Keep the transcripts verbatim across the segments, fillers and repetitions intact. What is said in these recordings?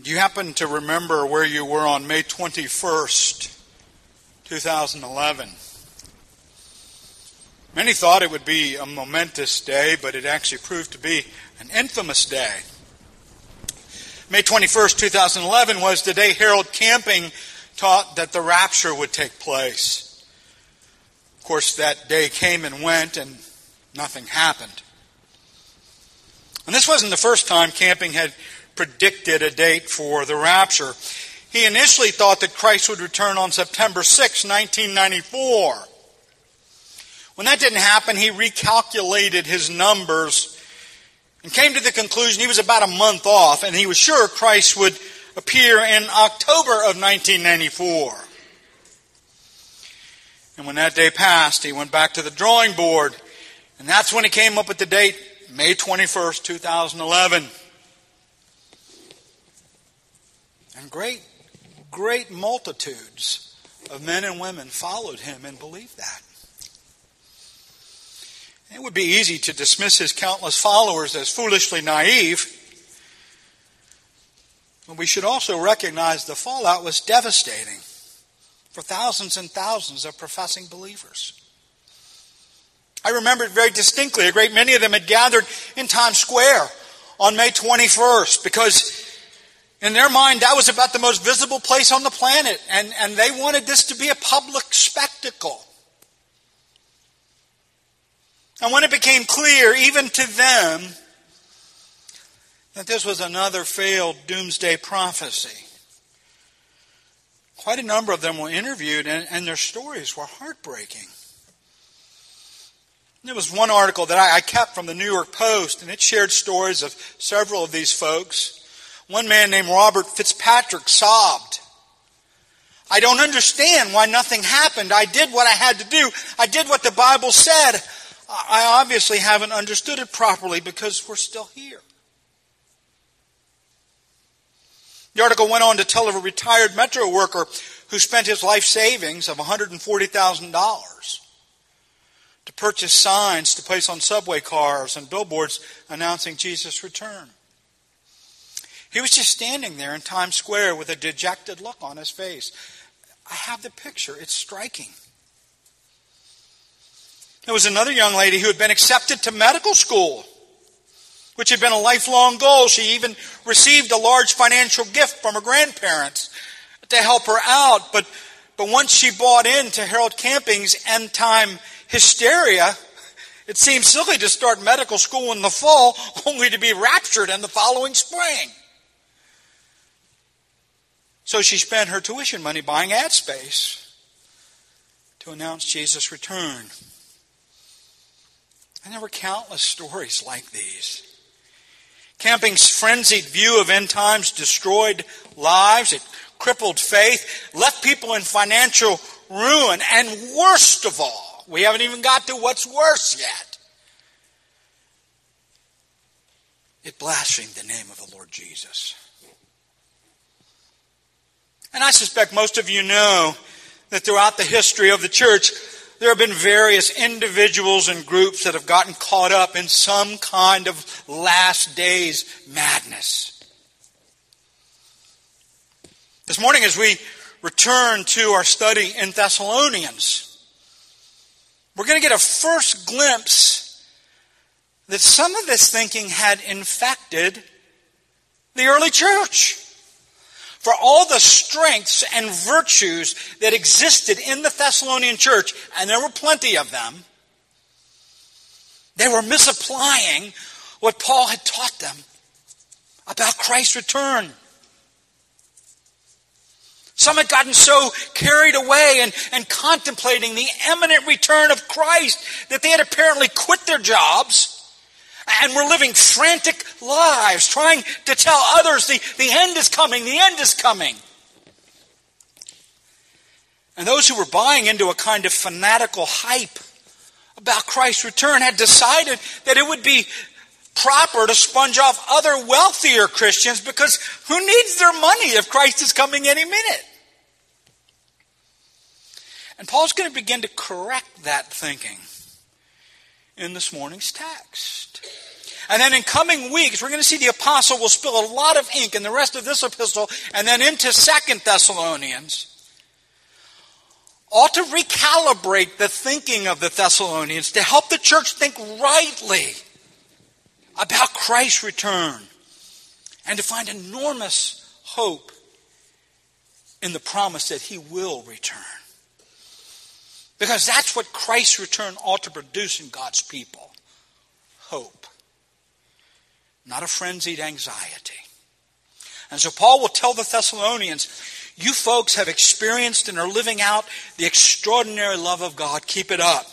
Do you happen to remember where you were on May twenty-first, twenty eleven? Many thought it would be a momentous day, but it actually proved to be an infamous day. May twenty-first, twenty eleven was the day Harold Camping taught that the rapture would take place. Of course, that day came and went, and nothing happened. And this wasn't the first time Camping had predicted a date for the rapture. He initially thought that Christ would return on September sixth, nineteen ninety-four. When that didn't happen, he recalculated his numbers and came to the conclusion he was about a month off, and he was sure Christ would appear in October of nineteen ninety-four. And when that day passed, he went back to the drawing board, and that's when he came up with the date, May twenty-first, twenty eleven. And great, great multitudes of men and women followed him and believed that. It would be easy to dismiss his countless followers as foolishly naive, but we should also recognize the fallout was devastating for thousands and thousands of professing believers. I remember it very distinctly. A great many of them had gathered in Times Square on May twenty-first because in their mind that was about the most visible place on the planet, and, and they wanted this to be a public spectacle. And when it became clear, even to them, that this was another failed doomsday prophecy, quite a number of them were interviewed, and, and their stories were heartbreaking. There was one article that I, I kept from the New York Post, and it shared stories of several of these folks. One man named Robert Fitzpatrick sobbed. "I don't understand why nothing happened. I did what I had to do. I did what the Bible said. I obviously haven't understood it properly because we're still here." The article went on to tell of a retired Metro worker who spent his life savings of one hundred forty thousand dollars to purchase signs to place on subway cars and billboards announcing Jesus' return. He was just standing there in Times Square with a dejected look on his face. I have the picture. It's striking. There was another young lady who had been accepted to medical school, which had been a lifelong goal. She even received a large financial gift from her grandparents to help her out. But, but once she bought into Harold Camping's end-time hysteria, it seemed silly to start medical school in the fall only to be raptured in the following spring. So she spent her tuition money buying ad space to announce Jesus' return. And there were countless stories like these. Camping's frenzied view of end times destroyed lives. It crippled faith, left people in financial ruin. And worst of all, we haven't even got to what's worse yet. It blasphemed the name of the Lord Jesus. And I suspect most of you know that throughout the history of the church, there have been various individuals and groups that have gotten caught up in some kind of last days madness. This morning, as we return to our study in Thessalonians, we're going to get a first glimpse that some of this thinking had infected the early church. For all the strengths and virtues that existed in the Thessalonian church, and there were plenty of them, they were misapplying what Paul had taught them about Christ's return. Some had gotten so carried away and, and contemplating the imminent return of Christ that they had apparently quit their jobs and were living frantic lives, trying to tell others the, the end is coming, the end is coming. And those who were buying into a kind of fanatical hype about Christ's return had decided that it would be proper to sponge off other wealthier Christians because who needs their money if Christ is coming any minute? And Paul's going to begin to correct that thinking in this morning's text. And then in coming weeks, we're going to see the apostle will spill a lot of ink in the rest of this epistle and then into Second Thessalonians, all to recalibrate the thinking of the Thessalonians, to help the church think rightly about Christ's return, and to find enormous hope in the promise that he will return. Because that's what Christ's return ought to produce in God's people. Hope. Not a frenzied anxiety. And so Paul will tell the Thessalonians, you folks have experienced and are living out the extraordinary love of God. Keep it up.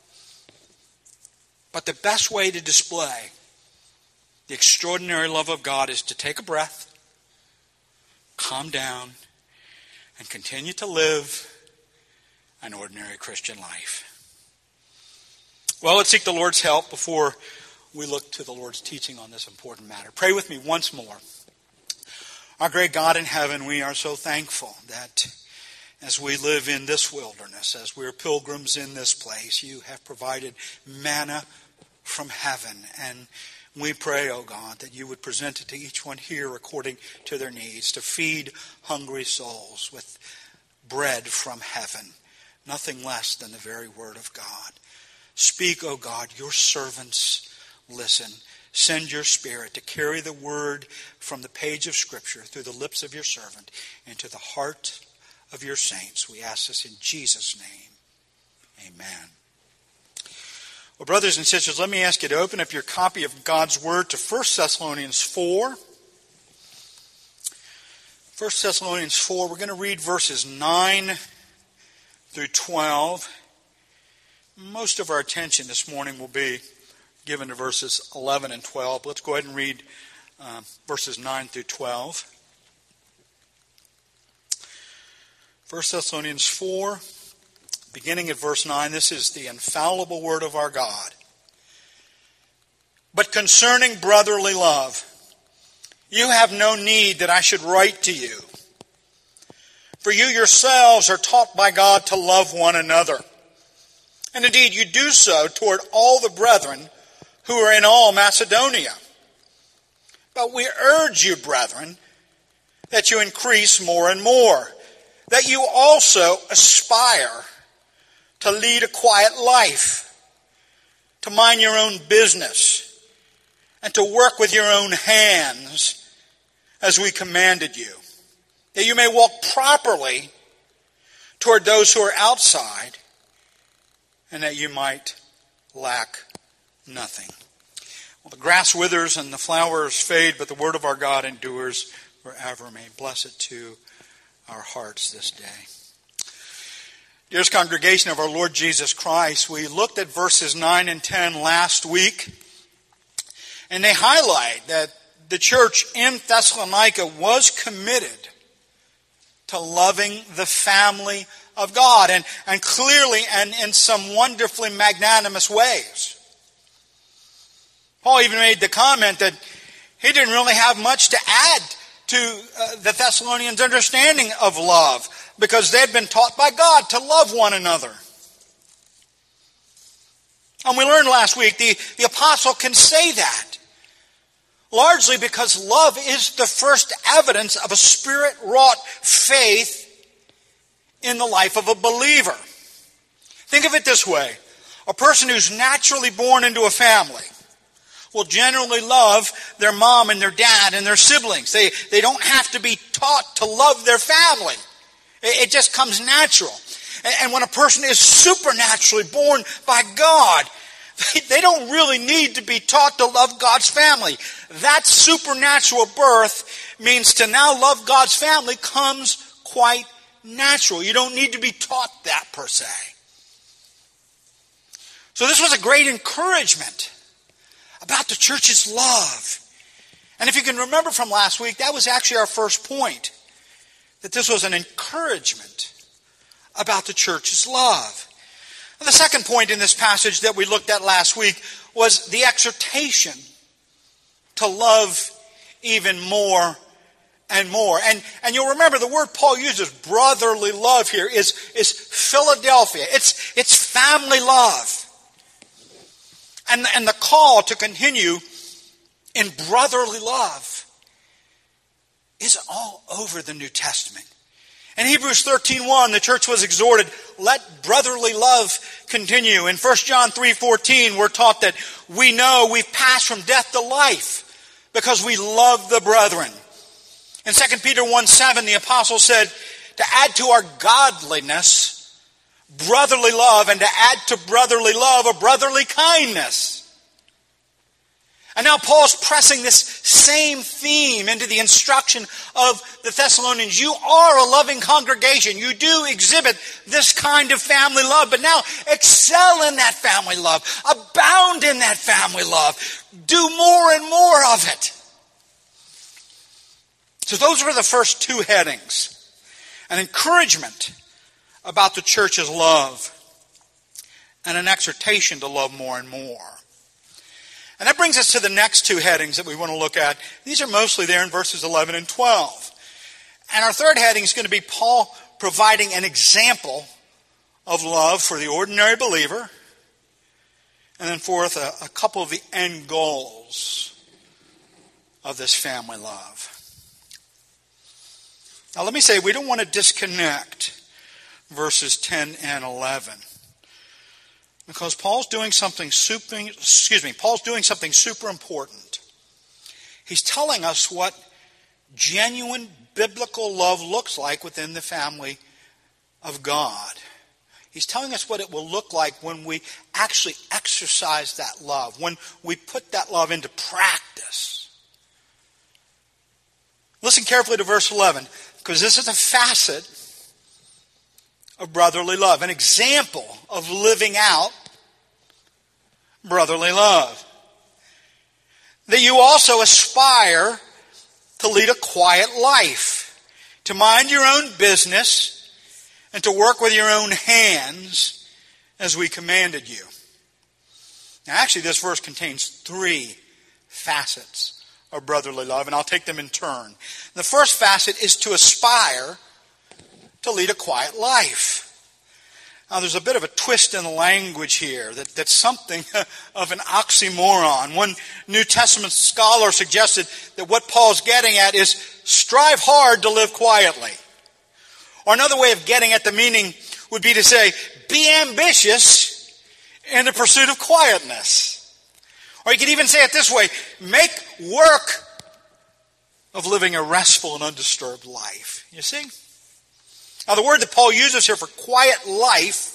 But the best way to display the extraordinary love of God is to take a breath, calm down, and continue to live an ordinary Christian life. Well, let's seek the Lord's help before we look to the Lord's teaching on this important matter. Pray with me once more. Our great God in heaven, we are so thankful that as we live in this wilderness, as we're pilgrims in this place, you have provided manna from heaven. And we pray, O God, that you would present it to each one here according to their needs, to feed hungry souls with bread from heaven, nothing less than the very word of God. Speak, O God, your servants listen. Send your Spirit to carry the word from the page of Scripture through the lips of your servant into the heart of your saints. We ask this in Jesus' name. Amen. Well, brothers and sisters, let me ask you to open up your copy of God's Word to First Thessalonians four. First Thessalonians four, we're going to read verses nine through twelve. Most of our attention this morning will be given to verses eleven and twelve. Let's go ahead and read uh, verses nine through twelve. First Thessalonians four, beginning at verse nine, this is the infallible word of our God. But concerning brotherly love, you have no need that I should write to you. For you yourselves are taught by God to love one another. And indeed you do so toward all the brethren who are in all Macedonia. But we urge you, brethren, that you increase more and more, that you also aspire to lead a quiet life, to mind your own business, and to work with your own hands as we commanded you, that you may walk properly toward those who are outside, and that you might lack nothing. Well, the grass withers and the flowers fade, but the word of our God endures forever. May it bless it to our hearts this day. Dearest congregation of our Lord Jesus Christ, we looked at verses nine and ten last week, and they highlight that the church in Thessalonica was committed to loving the family of God, and, and clearly and in some wonderfully magnanimous ways. Paul even made the comment that he didn't really have much to add to uh, the Thessalonians' understanding of love, because they'd been taught by God to love one another. And we learned last week the, the apostle can say that, largely because love is the first evidence of a Spirit-wrought faith in the life of a believer. Think of it this way. A person who's naturally born into a family will generally love their mom and their dad and their siblings. They, they don't have to be taught to love their family. It, it just comes natural. And, and when a person is supernaturally born by God, they, they don't really need to be taught to love God's family. That supernatural birth means to now love God's family comes quite natural. You don't need to be taught that per se. So this was a great encouragement about the church's love. And if you can remember from last week, that was actually our first point, that this was an encouragement about the church's love. And the second point in this passage that we looked at last week was the exhortation to love even more and more. And, and you'll remember the word Paul uses, brotherly love here, is, is Philadelphia. It's, it's family love. And, and the call to continue in brotherly love is all over the New Testament. In Hebrews thirteen one, the church was exhorted, let brotherly love continue. In First John three fourteen, we're taught that we know we've passed from death to life because we love the brethren. In Second Peter one seven, the apostle said, to add to our godliness, brotherly love, and to add to brotherly love, a brotherly kindness. And now Paul's pressing this same theme into the instruction of the Thessalonians. You are a loving congregation. You do exhibit this kind of family love. But now excel in that family love. Abound in that family love. Do more and more of it. So those were the first two headings. An encouragement about the church's love. And an exhortation to love more and more. And that brings us to the next two headings that we want to look at. These are mostly there in verses eleven and twelve. And our third heading is going to be Paul providing an example of love for the ordinary believer. And then fourth, a, a couple of the end goals of this family love. Now let me say, we don't want to disconnect verses ten and eleven. Because Paul's doing something super, excuse me, Paul's doing something super important. He's telling us what genuine biblical love looks like within the family of God. He's telling us what it will look like when we actually exercise that love, when we put that love into practice. Listen carefully to verse eleven, because this is a facet of brotherly love, an example of living out brotherly love. That you also aspire to lead a quiet life, to mind your own business, and to work with your own hands as we commanded you. Now actually this verse contains three facets of brotherly love, and I'll take them in turn. The first facet is to aspire to lead a quiet life. Now there's a bit of a twist in the language here, that, that's something of an oxymoron. One New Testament scholar suggested that what Paul's getting at is strive hard to live quietly. Or another way of getting at the meaning would be to say, be ambitious in the pursuit of quietness. Or you could even say it this way, make work of living a restful and undisturbed life. You see? Now the word that Paul uses here for quiet life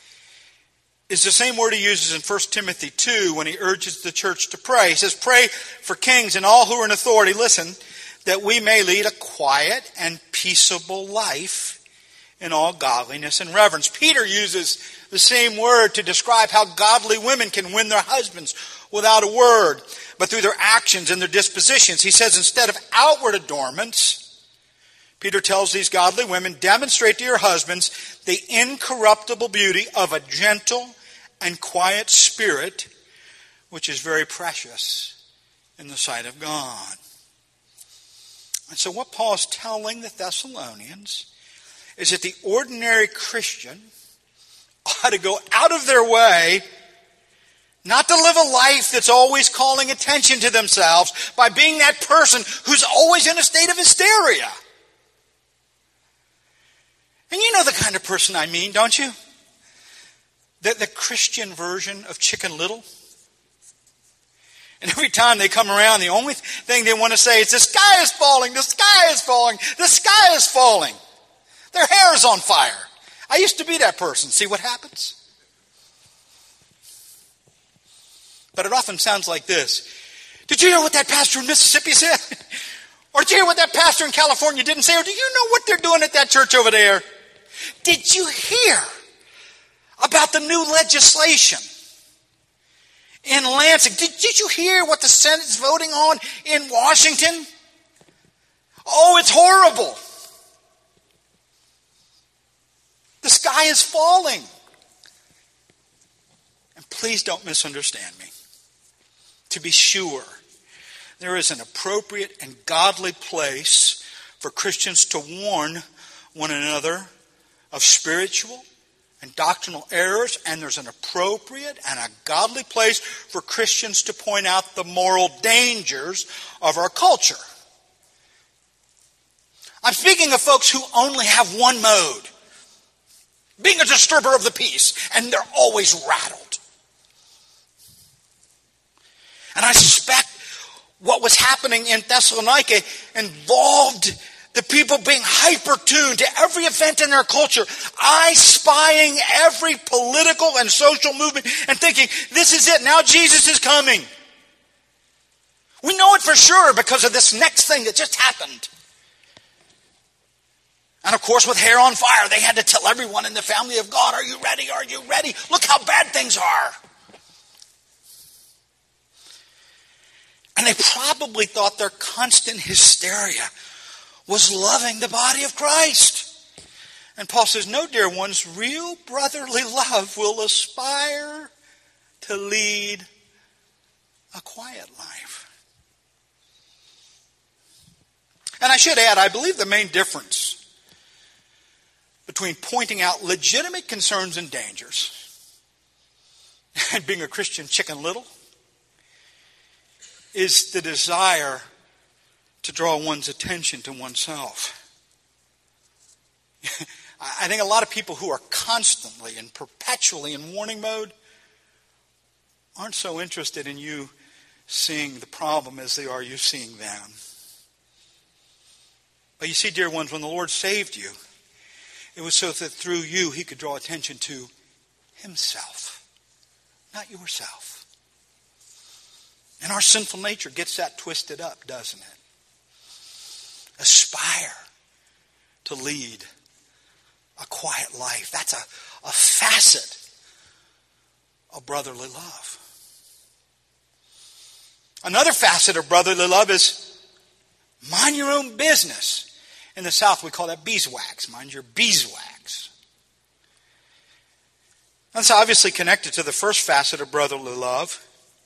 is the same word he uses in First Timothy two when he urges the church to pray. He says, pray for kings and all who are in authority, listen, that we may lead a quiet and peaceable life in all godliness and reverence. Peter uses the same word to describe how godly women can win their husbands without a word, but through their actions and their dispositions. He says instead of outward adornments, Peter tells these godly women, demonstrate to your husbands the incorruptible beauty of a gentle and quiet spirit, which is very precious in the sight of God. And so what Paul is telling the Thessalonians is that the ordinary Christian ought to go out of their way not to live a life that's always calling attention to themselves by being that person who's always in a state of hysteria. And you know the kind of person I mean, don't you? The, the Christian version of Chicken Little. And every time they come around, the only thing they want to say is, the sky is falling, the sky is falling, the sky is falling. Their hair is on fire. I used to be that person. See what happens? But it often sounds like this. Did you hear what that pastor in Mississippi said? Or did you hear what that pastor in California didn't say? Or do you know what they're doing at that church over there? Did you hear about the new legislation in Lansing? Did, did you hear what the Senate's voting on in Washington? Oh, it's horrible. The sky is falling. And please don't misunderstand me. To be sure, there is an appropriate and godly place for Christians to warn one another of spiritual, and doctrinal errors, and there's an appropriate and a godly place for Christians to point out the moral dangers of our culture. I'm speaking of folks who only have one mode, being a disturber of the peace, and they're always rattled. And I suspect what was happening in Thessalonica involved the people being hyper-tuned to every event in their culture, I spying every political and social movement and thinking, this is it, now Jesus is coming. We know it for sure because of this next thing that just happened. And of course, with hair on fire, they had to tell everyone in the family of God, are you ready? Are you ready? Look how bad things are. And they probably thought their constant hysteria was loving the body of Christ. And Paul says, no, dear ones, real brotherly love will aspire to lead a quiet life. And I should add, I believe the main difference between pointing out legitimate concerns and dangers and being a Christian Chicken Little is the desire to draw one's attention to oneself. I think a lot of people who are constantly and perpetually in warning mode aren't so interested in you seeing the problem as they are you seeing them. But you see, dear ones, when the Lord saved you, it was so that through you he could draw attention to himself, not yourself. And our sinful nature gets that twisted up, doesn't it? Aspire to lead a quiet life. That's a, a facet of brotherly love. Another facet of brotherly love is mind your own business. In the South, we call that beeswax. Mind your beeswax. That's obviously connected to the first facet of brotherly love.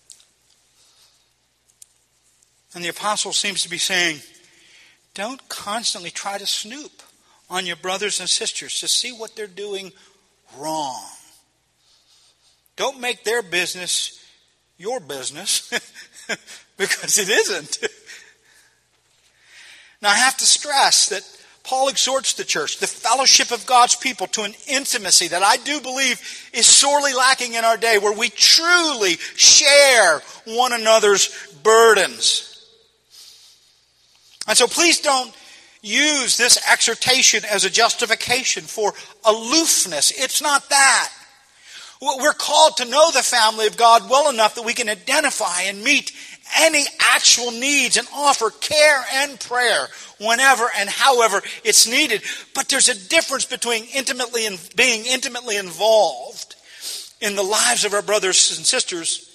And the apostle seems to be saying, don't constantly try to snoop on your brothers and sisters to see what they're doing wrong. Don't make their business your business, because it isn't. Now I have to stress that Paul exhorts the church, the fellowship of God's people, to an intimacy that I do believe is sorely lacking in our day, where we truly share one another's burdens. And so please don't use this exhortation as a justification for aloofness. It's not that. We're called to know the family of God well enough that we can identify and meet any actual needs and offer care and prayer whenever and however it's needed. But there's a difference between intimately and being intimately involved in the lives of our brothers and sisters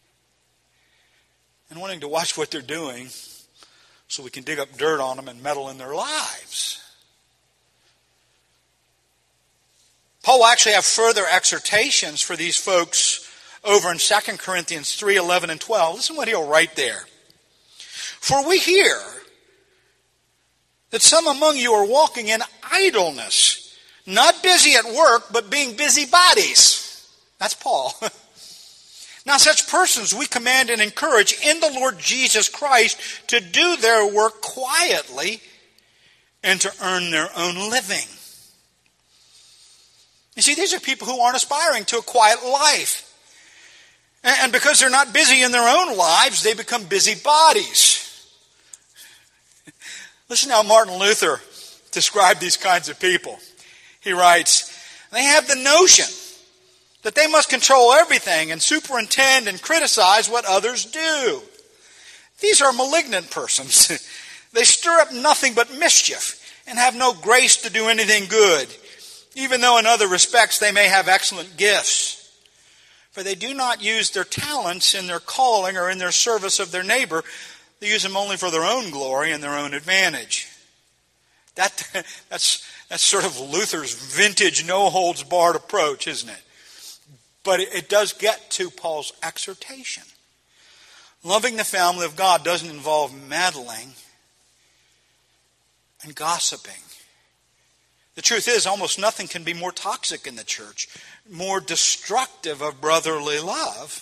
and wanting to watch what they're doing so we can dig up dirt on them and meddle in their lives. Paul will actually have further exhortations for these folks over in Second Corinthians three, eleven, and twelve. Listen what he'll write there. For we hear that some among you are walking in idleness, not busy at work, but being busybodies. That's Paul. Now such persons we command and encourage in the Lord Jesus Christ to do their work quietly and to earn their own living. You see, these are people who aren't aspiring to a quiet life. And because they're not busy in their own lives, they become busybodies. Listen how Martin Luther described these kinds of people. He writes, they have the notion that they must control everything and superintend and criticize what others do. These are malignant persons. They stir up nothing but mischief and have no grace to do anything good, even though in other respects they may have excellent gifts. For they do not use their talents in their calling or in their service of their neighbor. They use them only for their own glory and their own advantage. That, that's, that's sort of Luther's vintage no-holds-barred approach, isn't it? But it, it does get to Paul's exhortation. Loving the family of God doesn't involve meddling and gossiping. The truth is, almost nothing can be more toxic in the church, more destructive of brotherly love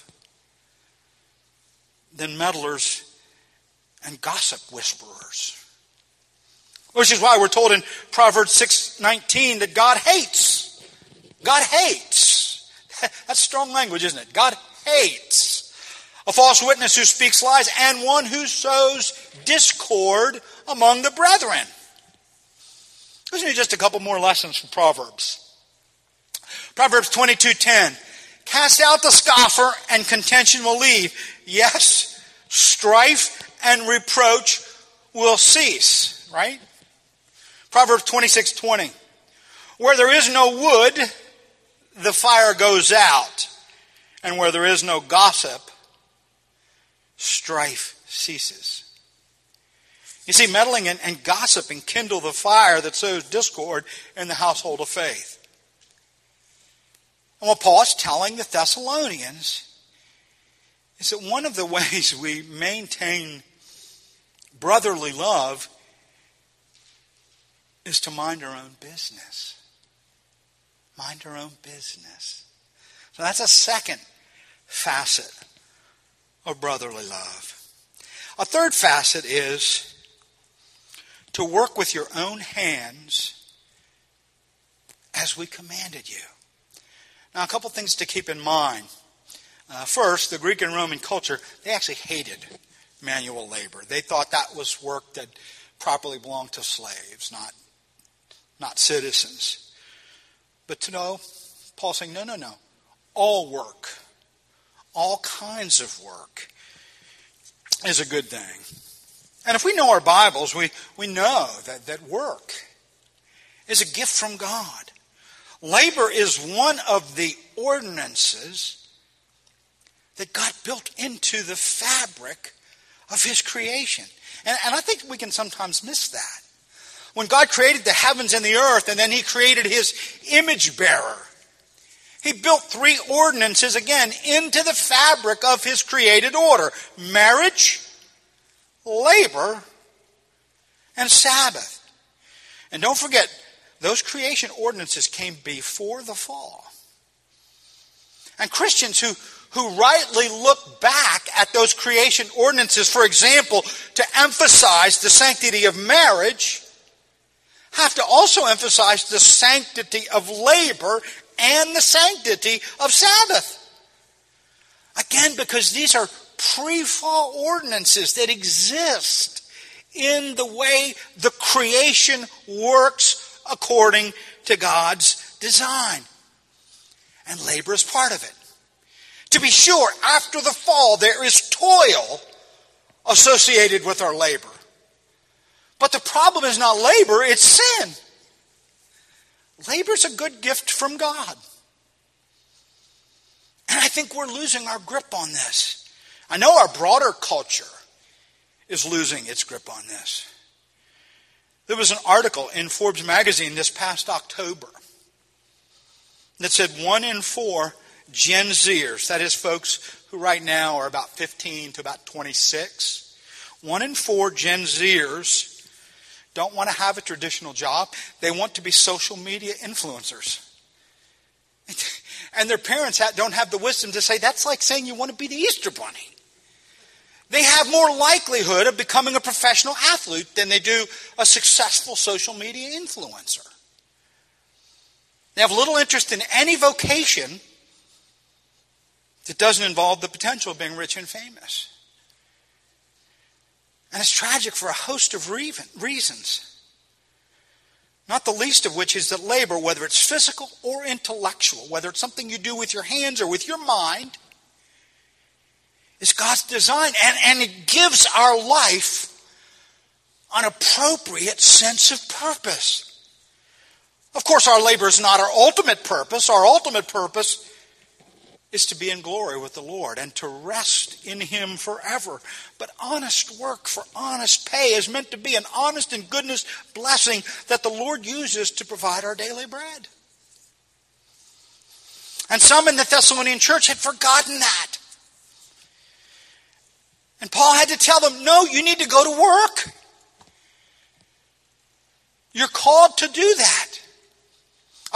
than meddlers and gossip whisperers. Which is why we're told in Proverbs six nineteen that God hates. God hates. That's strong language, isn't it? God hates a false witness who speaks lies and one who sows discord among the brethren. Listen to just a couple more lessons from Proverbs. Proverbs twenty-two ten. Cast out the scoffer and contention will leave. Yes, strife and reproach will cease. Right? Proverbs twenty-six twenty. Where there is no wood, the fire goes out. And where there is no gossip, strife ceases. You see, meddling and, and gossiping kindle the fire that sows discord in the household of faith. And what Paul is telling the Thessalonians is that one of the ways we maintain brotherly love is to mind our own business. Mind our own business. So that's a second facet of brotherly love. A third facet is to work with your own hands as we commanded you. Now, a couple things to keep in mind. Uh, first, the Greek and Roman culture, they actually hated manual labor. They thought that was work that properly belonged to slaves, not, not citizens. But to know, Paul's saying, no, no, no. All work, all kinds of work is a good thing. And if we know our Bibles, we, we know that, that work is a gift from God. Labor is one of the ordinances that God built into the fabric of His creation. And, and I think we can sometimes miss that. When God created the heavens and the earth, and then He created His image bearer, He built three ordinances, again, into the fabric of His created order. Marriage, labor, and Sabbath. And don't forget, those creation ordinances came before the fall. And Christians who, who rightly look back at those creation ordinances, for example, to emphasize the sanctity of marriage, have to also emphasize the sanctity of labor and the sanctity of Sabbath. Again, because these are pre-fall ordinances that exist in the way the creation works according to God's design. And labor is part of it. To be sure, after the fall, there is toil associated with our labor. But the problem is not labor, it's sin. Labor is a good gift from God. And I think we're losing our grip on this. I know our broader culture is losing its grip on this. There was an article in Forbes magazine this past October that said one in four Gen Zers, that is folks who right now are about fifteen to about twenty-six, one in four Gen Zers don't want to have a traditional job. They want to be social media influencers. And their parents don't have the wisdom to say, that's like saying you want to be the Easter Bunny. They have more likelihood of becoming a professional athlete than they do a successful social media influencer. They have little interest in any vocation that doesn't involve the potential of being rich and famous. And it's tragic for a host of reasons. Not the least of which is that labor, whether it's physical or intellectual, whether it's something you do with your hands or with your mind, is God's design. And, and it gives our life an appropriate sense of purpose. Of course, our labor is not our ultimate purpose. Our ultimate purpose is to be in glory with the Lord and to rest in Him forever. But honest work for honest pay is meant to be an honest and goodness blessing that the Lord uses to provide our daily bread. And some in the Thessalonian church had forgotten that. And Paul had to tell them, no, you need to go to work. You're called to do that.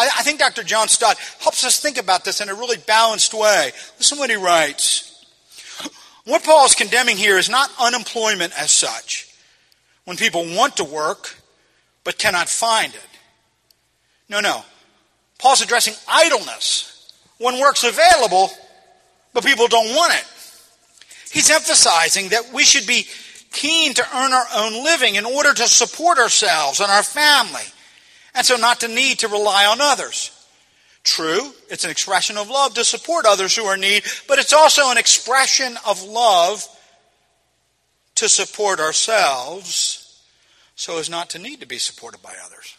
I, I think Doctor John Stott helps us think about this in a really balanced way. Listen to what he writes. What Paul is condemning here is not unemployment as such, when people want to work but cannot find it. No, no. Paul's addressing idleness, when work's available but people don't want it. He's emphasizing that we should be keen to earn our own living in order to support ourselves and our family, and so not to need to rely on others. True, it's an expression of love to support others who are in need, but it's also an expression of love to support ourselves so as not to need to be supported by others.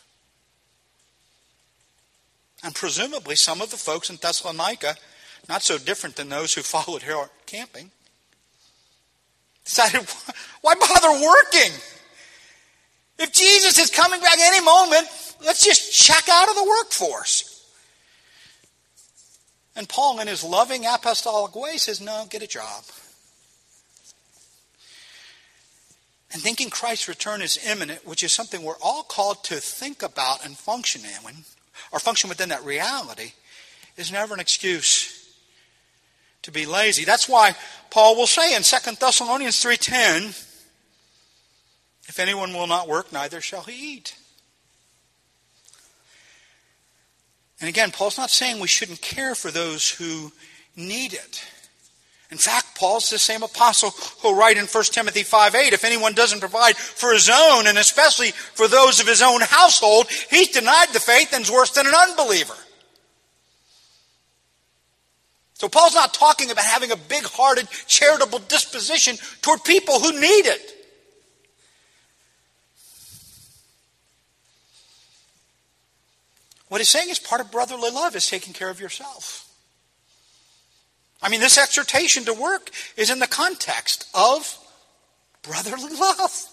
And presumably some of the folks in Thessalonica, not so different than those who followed Harold Camping, decided, why bother working? If Jesus is coming back any moment, let's just check out of the workforce. And Paul, in his loving apostolic way, says, no, get a job. And thinking Christ's return is imminent, which is something we're all called to think about and function in, or function within that reality, is never an excuse to be lazy. That's why Paul will say in Second Thessalonians three ten, if anyone will not work, neither shall he eat. And again, Paul's not saying we shouldn't care for those who need it. In fact, Paul's the same apostle who'll write in First Timothy five eight, if anyone doesn't provide for his own, and especially for those of his own household, he's denied the faith and is worse than an unbeliever. So Paul's not talking about having a big-hearted, charitable disposition toward people who need it. What he's saying is part of brotherly love is taking care of yourself. I mean, this exhortation to work is in the context of brotherly love.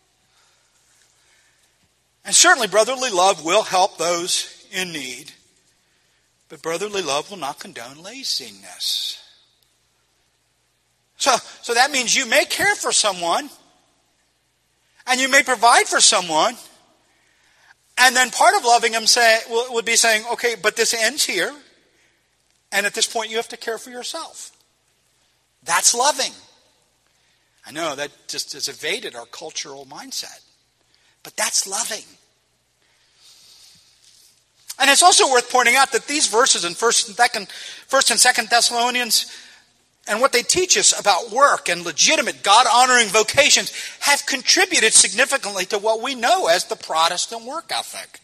And certainly brotherly love will help those in need. But brotherly love will not condone laziness. So, so that means you may care for someone, and you may provide for someone, and then part of loving them say, would be saying, okay, but this ends here, and at this point you have to care for yourself. That's loving. I know that just has evaded our cultural mindset, but that's loving. And it's also worth pointing out that these verses in First and Second, First and Second Thessalonians, and what they teach us about work and legitimate God-honoring vocations have contributed significantly to what we know as the Protestant work ethic.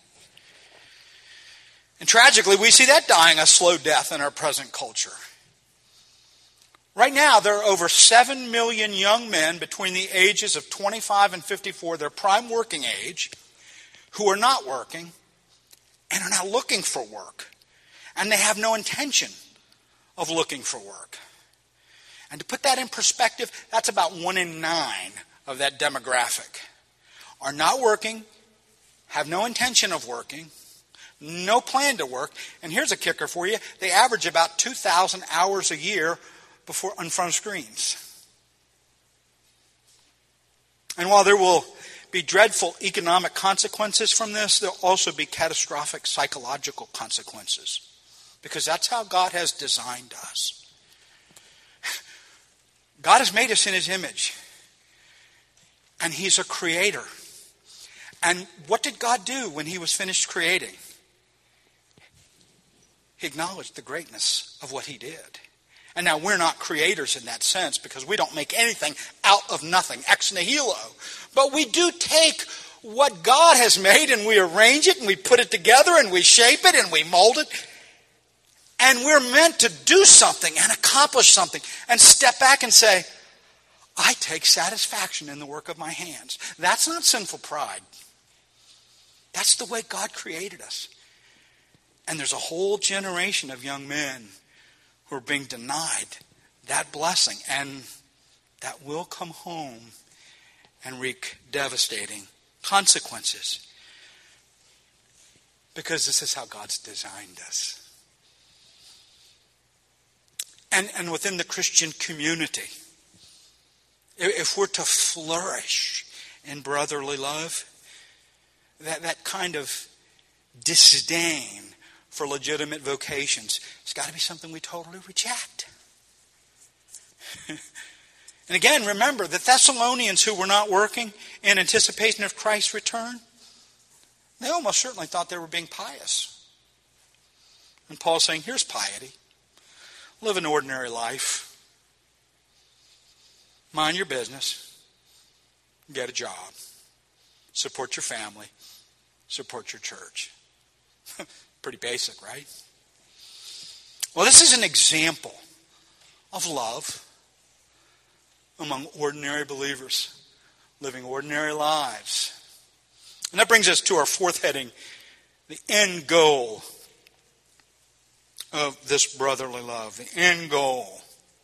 And tragically, we see that dying a slow death in our present culture. Right now, there are over seven million young men between the ages of twenty-five and fifty-four, their prime working age, who are not working and are not looking for work. And they have no intention of looking for work. And to put that in perspective, that's about one in nine of that demographic are not working, have no intention of working, no plan to work. And here's a kicker for you. They average about two thousand hours a year before in front of screens. And while there will be dreadful economic consequences from this, there'll also be catastrophic psychological consequences. Because that's how God has designed us. God has made us in His image. And He's a creator. And what did God do when He was finished creating? He acknowledged the greatness of what He did. And now we're not creators in that sense because we don't make anything out of nothing, ex nihilo. But we do take what God has made and we arrange it and we put it together and we shape it and we mold it. And we're meant to do something and accomplish something and step back and say, I take satisfaction in the work of my hands. That's not sinful pride. That's the way God created us. And there's a whole generation of young men who are being denied that blessing. And that will come home and wreak devastating consequences. Because this is how God's designed us. And, and within the Christian community, if we're to flourish in brotherly love, that, that kind of disdain for legitimate vocations. It's got to be something we totally reject. And again, remember, the Thessalonians who were not working in anticipation of Christ's return, they almost certainly thought they were being pious. And Paul's saying, here's piety. Live an ordinary life. Mind your business. Get a job. Support your family. Support your church. Pretty basic, right? Well, this is an example of love among ordinary believers living ordinary lives. And that brings us to our fourth heading, the end goal of this brotherly love. The end goal.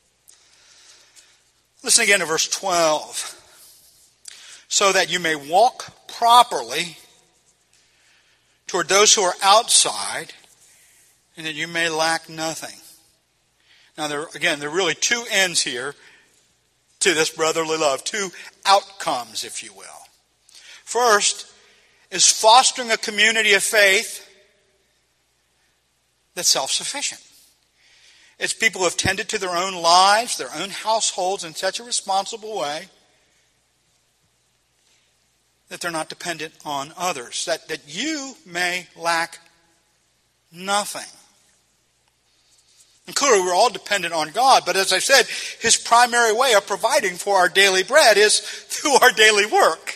Listen again to verse twelve. So that you may walk properly toward those who are outside, and that you may lack nothing. Now, there again, there are really two ends here to this brotherly love. Two outcomes, if you will. First is fostering a community of faith that's self-sufficient. It's people who have tended to their own lives, their own households in such a responsible way that they're not dependent on others. That, that you may lack nothing. And clearly we're all dependent on God, but as I said, His primary way of providing for our daily bread is through our daily work.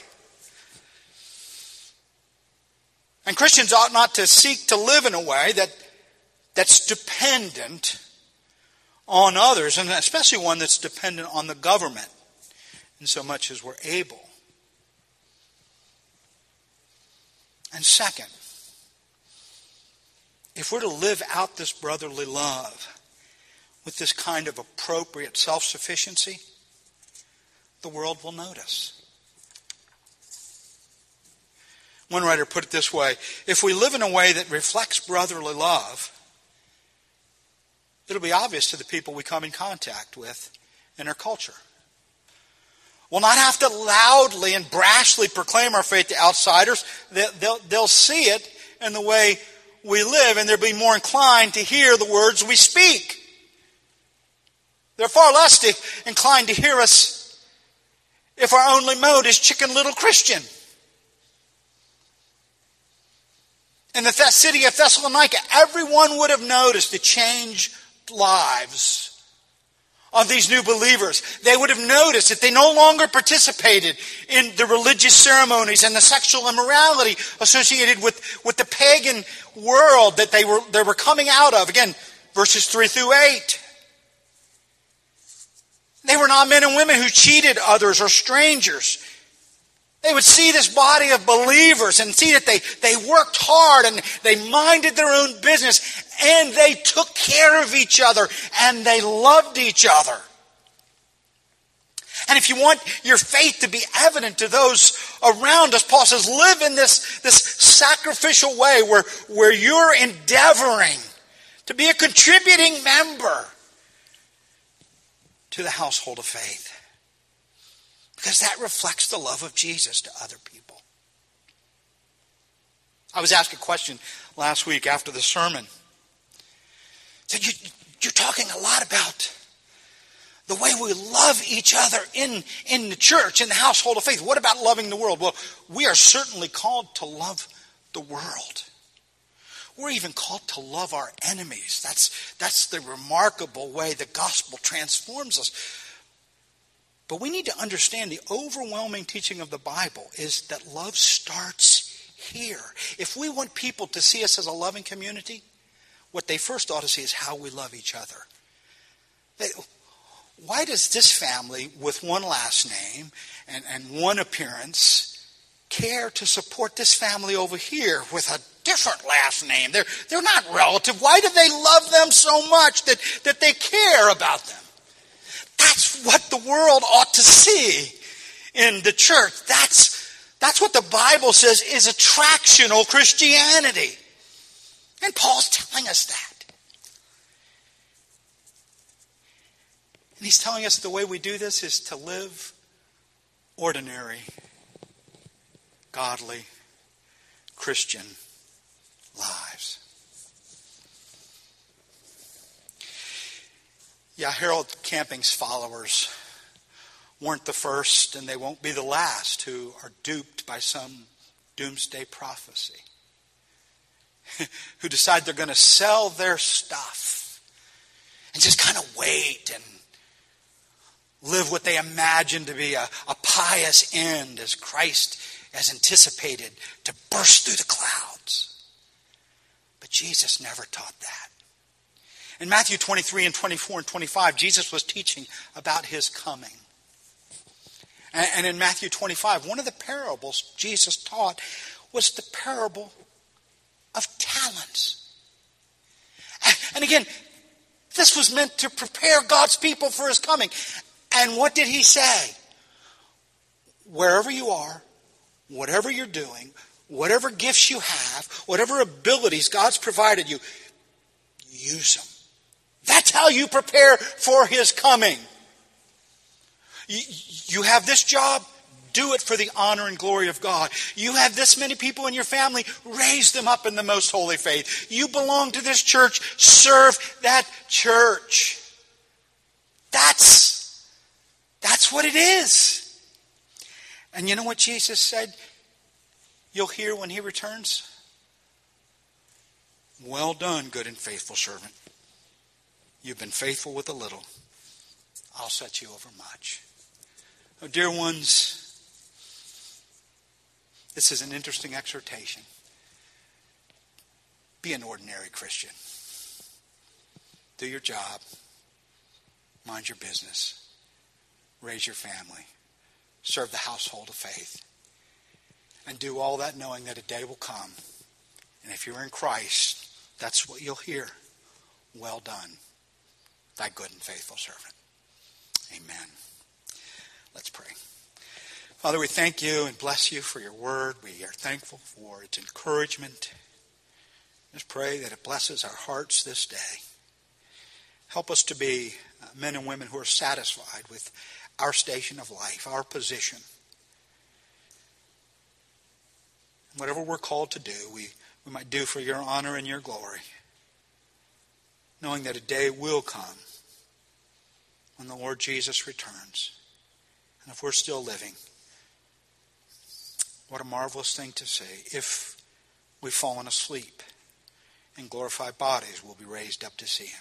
And Christians ought not to seek to live in a way that, that's dependent on others, and especially one that's dependent on the government in so much as we're able. And second, if we're to live out this brotherly love with this kind of appropriate self-sufficiency, the world will notice. One writer put it this way: if we live in a way that reflects brotherly love, it'll be obvious to the people we come in contact with in our culture. We'll not have to loudly and brashly proclaim our faith to outsiders. They'll, they'll, they'll see it in the way we live, and they'll be more inclined to hear the words we speak. They're far less to, inclined to hear us if our only mode is Chicken Little Christian. In the city of Thessalonica, everyone would have noticed the changed lives of these new believers. They would have noticed that they no longer participated in the religious ceremonies and the sexual immorality associated with, with the pagan world that they were, they were coming out of. Again, verses three through eight. They were not men and women who cheated others or strangers. They would see this body of believers and see that they, they worked hard and they minded their own business and they took care of each other and they loved each other. And if you want your faith to be evident to those around us, Paul says, live in this, this sacrificial way where, where you're endeavoring to be a contributing member to the household of faith. Because that reflects the love of Jesus to other people. I was asked a question last week after the sermon. Said, you, you're talking a lot about the way we love each other in, in the church, in the household of faith. What about loving the world? Well, we are certainly called to love the world. We're even called to love our enemies. That's, that's the remarkable way the gospel transforms us. But we need to understand the overwhelming teaching of the Bible is that love starts here. If we want people to see us as a loving community, what they first ought to see is how we love each other. They, why does this family with one last name and, and one appearance care to support this family over here with a different last name? They're, they're not relative. Why do they love them so much that, that they care about them? That's what the world ought to see in the church. That's, that's what the Bible says is attractional Christianity. And Paul's telling us that. And he's telling us the way we do this is to live ordinary, godly, Christian lives. Yeah, Harold Camping's followers weren't the first, and they won't be the last who are duped by some doomsday prophecy. Who decide they're going to sell their stuff and just kind of wait and live what they imagine to be a, a pious end as Christ has anticipated to burst through the clouds. But Jesus never taught that. In Matthew twenty-three and twenty-four and twenty-five, Jesus was teaching about his coming. And, and in Matthew twenty-five, one of the parables Jesus taught was the parable of talents. And again, this was meant to prepare God's people for his coming. And what did he say? Wherever you are, whatever you're doing, whatever gifts you have, whatever abilities God's provided you, use them. That's how you prepare for his coming. You, you have this job, do it for the honor and glory of God. You have this many people in your family, raise them up in the most holy faith. You belong to this church, serve that church. That's, that's what it is. And you know what Jesus said you'll hear when he returns? Well done, good and faithful servant. You've been faithful with a little. I'll set you over much. Oh, dear ones, this is an interesting exhortation. Be an ordinary Christian. Do your job. Mind your business. Raise your family. Serve the household of faith. And do all that knowing that a day will come. And if you're in Christ, that's what you'll hear. Well done, thy good and faithful servant. Amen. Let's pray. Father, we thank you and bless you for your word. We are thankful for its encouragement. Just pray that it blesses our hearts this day. Help us to be men and women who are satisfied with our station of life, our position. Whatever we're called to do, we, we might do for your honor and your glory, knowing that a day will come when the Lord Jesus returns. And if we're still living, what a marvelous thing to say. If we've fallen asleep, in glorified bodies will be raised up to see him.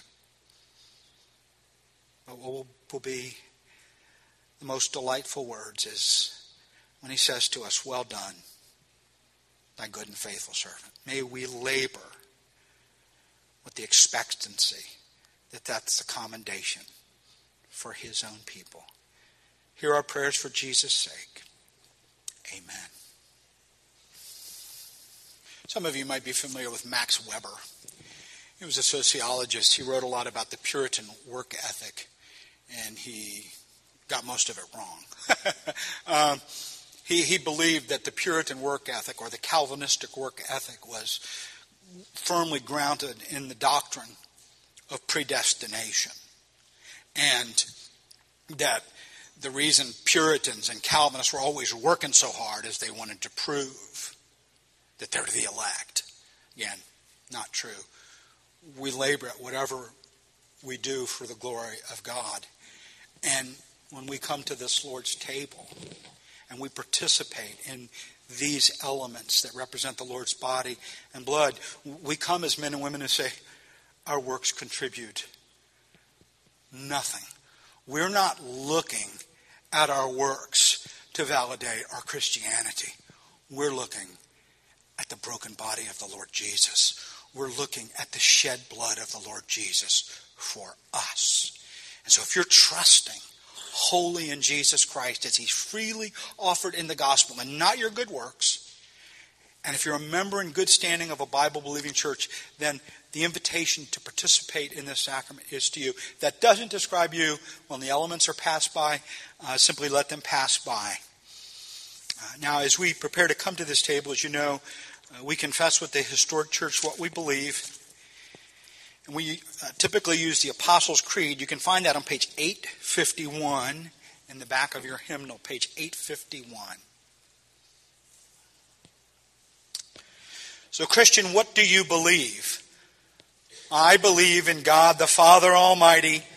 But what will, will be the most delightful words is when he says to us, well done, thy good and faithful servant. May we labor with the expectancy that that's the commendation for his own people. Hear our prayers for Jesus' sake. Amen. Some of you might be familiar with Max Weber. He was a sociologist. He wrote a lot about the Puritan work ethic, and he got most of it wrong. um, he, he believed that the Puritan work ethic, or the Calvinistic work ethic, was firmly grounded in the doctrine of predestination. And that the reason Puritans and Calvinists were always working so hard is they wanted to prove that they're the elect. Again, not true. We labor at whatever we do for the glory of God. And when we come to this Lord's table and we participate in these elements that represent the Lord's body and blood, we come as men and women who say, our works contribute nothing. We're not looking at our works to validate our Christianity. We're looking at the broken body of the Lord Jesus. We're looking at the shed blood of the Lord Jesus for us. And so if you're trusting wholly in Jesus Christ as he's freely offered in the gospel and not your good works, and if you're a member in good standing of a Bible-believing church, then the invitation to participate in this sacrament is to you. That doesn't describe you when the elements are passed by. Uh, simply let them pass by. Uh, now, as we prepare to come to this table, as you know, uh, we confess with the historic church what we believe. And we uh, typically use the Apostles' Creed. You can find that on page eight fifty-one in the back of your hymnal, page eight fifty-one. So, Christian, what do you believe? I believe in God the Father Almighty,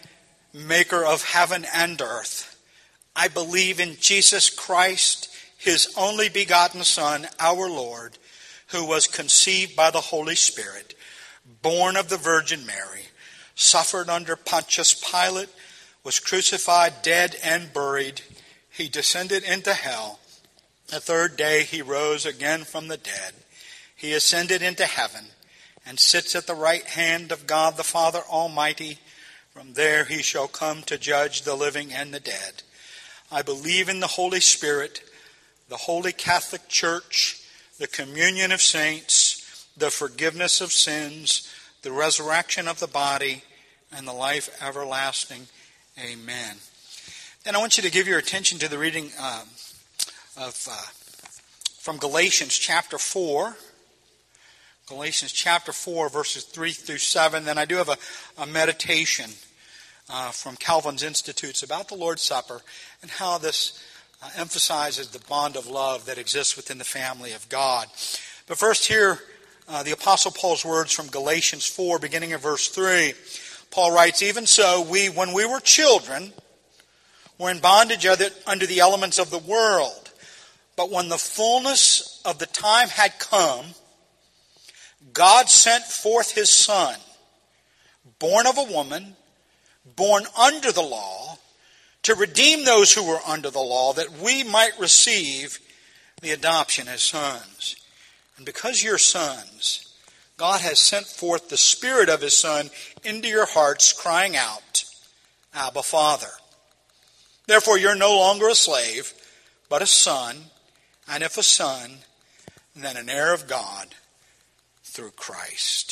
maker of heaven and earth. I believe in Jesus Christ, his only begotten Son, our Lord, who was conceived by the Holy Spirit, born of the Virgin Mary, suffered under Pontius Pilate, was crucified, dead, and buried. He descended into hell. The third day he rose again from the dead. He ascended into heaven and sits at the right hand of God the Father Almighty. From there he shall come to judge the living and the dead. I believe in the Holy Spirit, the Holy Catholic Church, the communion of saints, the forgiveness of sins, the resurrection of the body, and the life everlasting. Amen. Then I want you to give your attention to the reading uh, of uh, from Galatians chapter four. Galatians chapter four, verses three through seven. Then I do have a, a meditation uh, from Calvin's Institutes about the Lord's Supper and how this uh, emphasizes the bond of love that exists within the family of God. But first, hear uh, the Apostle Paul's words from Galatians four, beginning at verse three. Paul writes, "Even so, we, when we were children, were in bondage under the elements of the world. But when the fullness of the time had come, God sent forth his Son, born of a woman, born under the law, to redeem those who were under the law, that we might receive the adoption as sons. And because you're sons, God has sent forth the Spirit of his Son into your hearts, crying out, Abba, Father. Therefore you're no longer a slave, but a son, and if a son, then an heir of God through Christ."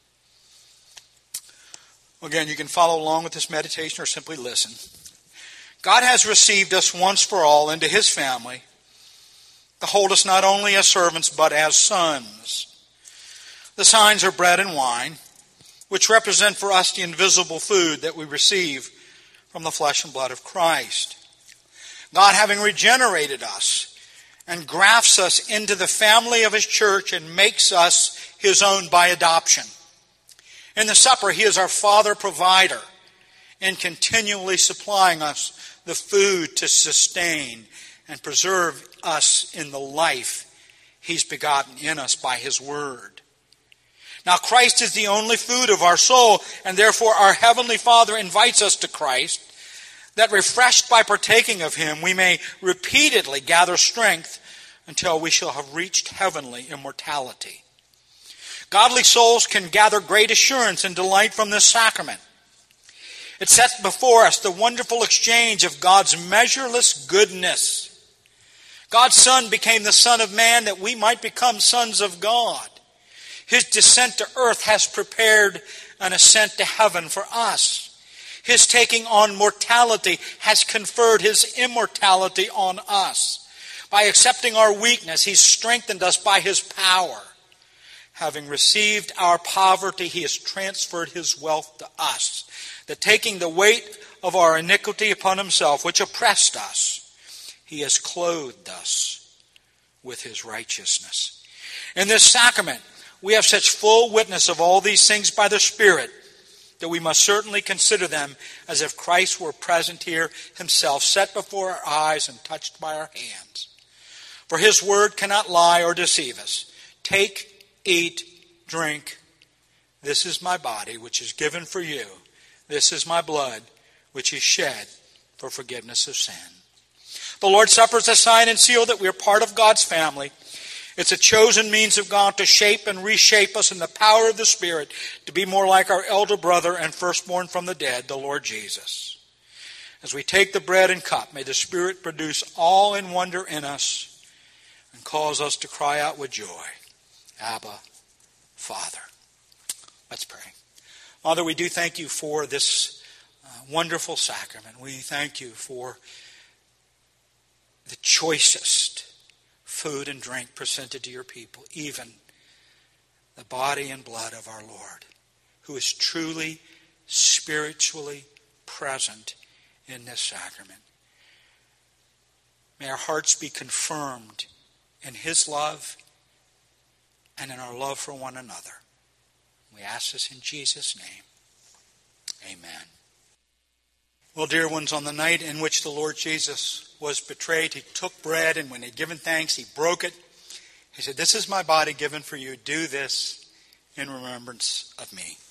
Again, you can follow along with this meditation or simply listen. God has received us once for all into his family to hold us not only as servants but as sons. The signs are bread and wine, which represent for us the invisible food that we receive from the flesh and blood of Christ. God, having regenerated us and grafts us into the family of his church and makes us his own by adoption. In the supper, he is our Father provider in continually supplying us the food to sustain and preserve us in the life he's begotten in us by his word. Now Christ is the only food of our soul, and therefore our Heavenly Father invites us to Christ, that refreshed by partaking of him, we may repeatedly gather strength until we shall have reached heavenly immortality. Godly souls can gather great assurance and delight from this sacrament. It sets before us the wonderful exchange of God's measureless goodness. God's Son became the Son of Man that we might become sons of God. His descent to earth has prepared an ascent to heaven for us. His taking on mortality has conferred his immortality on us. By accepting our weakness, he's strengthened us by his power. Having received our poverty, he has transferred his wealth to us. That taking the weight of our iniquity upon himself, which oppressed us, he has clothed us with his righteousness. In this sacrament, we have such full witness of all these things by the Spirit that we must certainly consider them as if Christ were present here himself, set before our eyes and touched by our hands. For his word cannot lie or deceive us. Take, eat, drink. This is my body, which is given for you. This is my blood, which is shed for forgiveness of sin. The Lord's Supper is a sign and seal that we are part of God's family. It's a chosen means of God to shape and reshape us in the power of the Spirit to be more like our elder brother and firstborn from the dead, the Lord Jesus. As we take the bread and cup, may the Spirit produce awe and wonder in us and cause us to cry out with joy, Abba, Father. Let's pray. Father, we do thank you for this uh, wonderful sacrament. We thank you for the choicest food and drink presented to your people, even the body and blood of our Lord, who is truly spiritually present in this sacrament. May our hearts be confirmed in his love and in our love for one another. We ask this in Jesus' name. Amen. Well, dear ones, on the night in which the Lord Jesus was betrayed, he took bread, and when he had given thanks, he broke it. He said, "This is my body given for you. Do this in remembrance of me."